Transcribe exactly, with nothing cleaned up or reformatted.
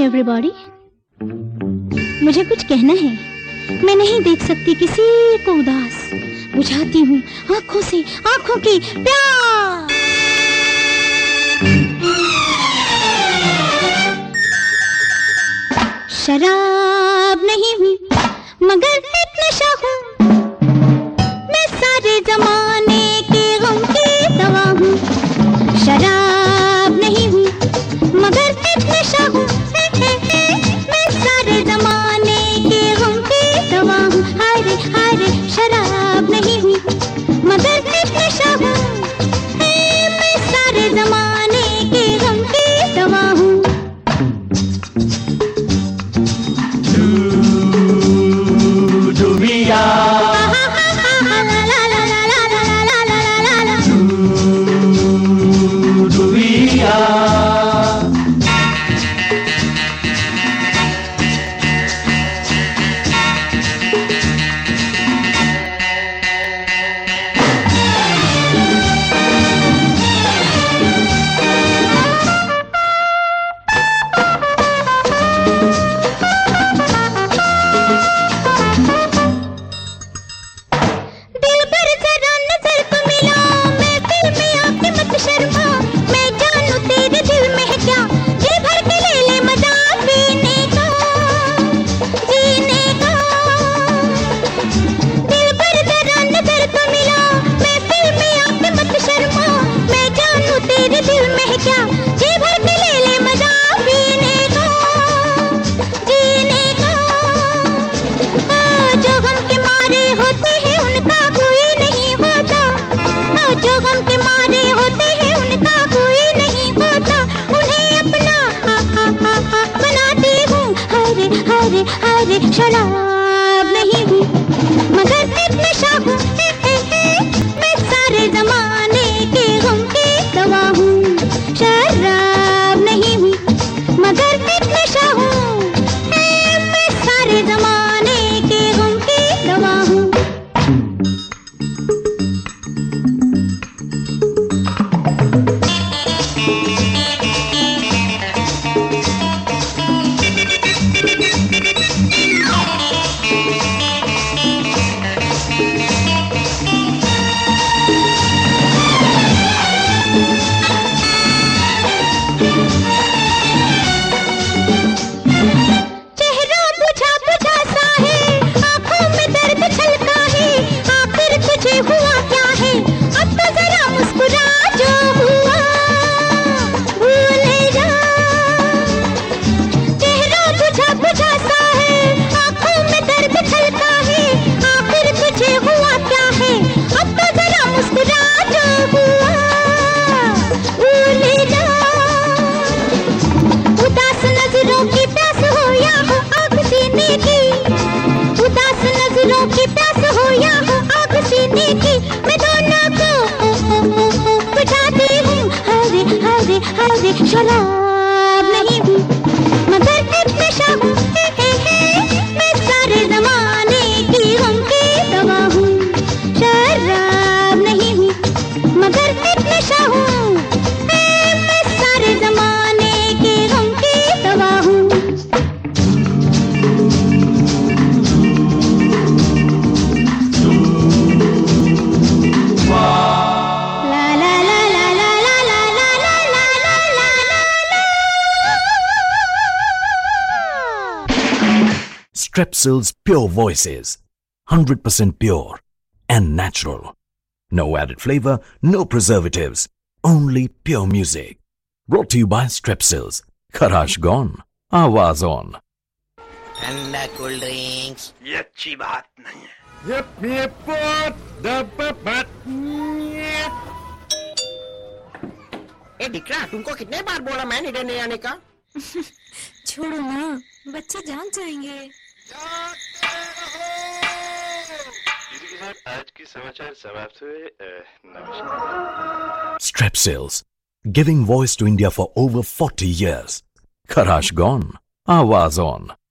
everybody. मुझे कुछ कहना है. मैं नहीं देख सकती किसी को उदास. बुझाती हूँ आँखों से आँखों की प्यास. शराब नहीं हूँ मगर एक नशा हूँ. मैं सारे जमाने के गम की दवा हूँ. शराब नहीं हूँ मगर एक नशा हूँ. मैं सारे जमाने के गम की दवा हूँ. हाय रे हाय रे शराब नहीं हूँ मगर एक नशा हूँ. मैं सारे जमाने के गम की दवा हूँ. अरे शराब नहीं हूँ मगर एक नशा हूँ. मैं सारे जमाने के गम की दवा हूँ. शराब नहीं हूँ मगर एक नशा हूँ. मैं सारे जमाने के गम की दवा हूँ. की प्यास हो या हो आग सीने की, मैं दोनों को बुझाती हूँ. हरे हरे हरे शराब नहीं हूँ मगर एक नशा हूँ. मैं सारे जमाने की गम की दवा हूँ. शराब नहीं हूँ मगर एक नशा हूँ. मैं सारे जमाने की गम की दवा हूँ. Strepsils Pure Voices, one hundred percent pure and natural. No added flavor, no preservatives, only pure music. Brought to you by Strepsils. Kharash gone, आवाज on. ठंडा कोल्ड ड्रिंक्स ये अच्छी बात नहीं है. ये पिए पोत दबा. ए दिकरा, तुमको कितने बार बोला मैंने इधर नहीं आने का? छोड़ो ना, बच्चे जान जाएंगे. इसी के साथ आज की समाचार समाप्त हुए. नमस्कार. Strepsils, giving voice to India for over forty years. Kharash gone, आवाज on.